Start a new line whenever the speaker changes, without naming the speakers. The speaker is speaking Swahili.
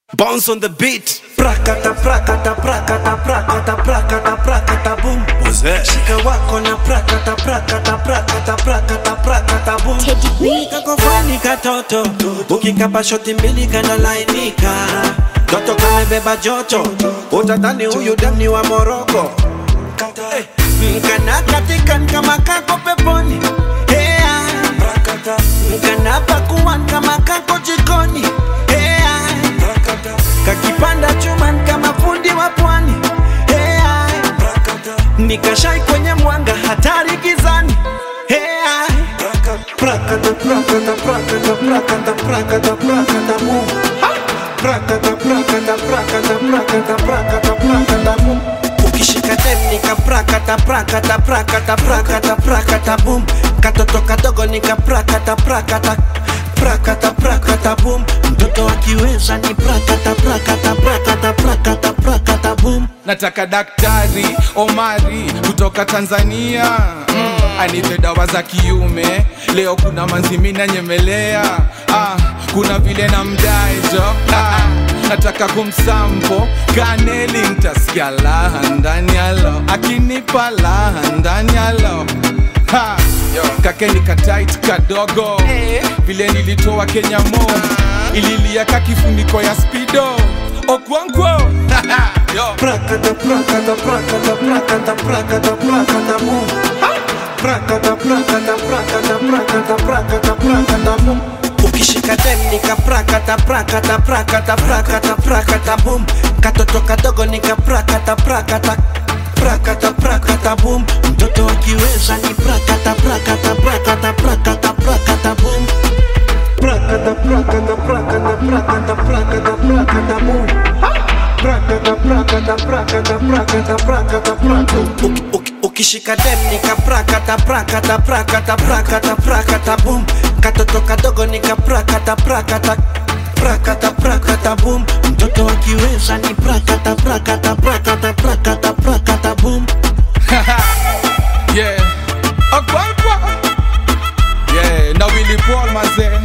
Bounce on the beat.
Prakata, prakata, prakata, prakata, prakata, prakata, boom.
What's that?
Shika wako na prakata, prakata, prakata, prakata, prakata, boom. Kakofani katoto, ukikapa shoti mbili kana lainika. Toto kamebeba joto, utadhani huyu damni wa Moroko. Mkana katikan kama kako peponi. Mkana pakuan kama kako jikoni. Kakipanda chuman kama fundi wa pwani. Nikashai kwenye mwanga hatari gizani. Prakata, prakata, prakata, prakata, prakata, prakata, boom. Prakata, prakata, prakata, prakata, prakata, prakata, boom. Ukishika dem nika prakata, prakata, prakata, prakata, prakata, boom. Katoto kadogo nika prakata, prakata, prakata, prakata, boom. Mtoto akiweza ni prakata, prakata, prakata, prakata, prakata, boom.
Nataka daktari Omari kutoka Tanzania, anipe dawa za kiume. Leo kuna manzimina nyemelea, kuna vile na mdaejo, nataka kumsampo kaneli, ntasikia laha ndani yalo, akinipa laha ndani yalo. Kakeni katight kadogo, vile nilitoa Kenya mo, ililia kakifuniko ya speedo. Okwankwo
Prakata, prakata, prakata, prakata, prakata, prakata, boom. Prakata, prakata, prakata, prakata, prakata, prakata, boom. Ukishika dem nika prakata, prakata, prakata, prakata, prakata, boom. Katoto kadogo nika prakata, prakata, prakata, prakata, boom. Mtoto akiweza ni prakata, prakata, prakata, prakata, prakata, boom. Prakata, prakata, prakata, prakata, prakata, prakata, boom. Prakata, prakata, prakata, prakata, prakata, prakata. Ukishika dem nika prakata, prakata, prakata, prakata, prakata, boom. Katoto kadogo nika prakata, prakata, prakata, prakata, boom. Mtoto akiweza ni prakata, prakata, prakata, prakata, prakata, boom.
Yeah, Okwankwo. Yeah, na Willy Paul maze.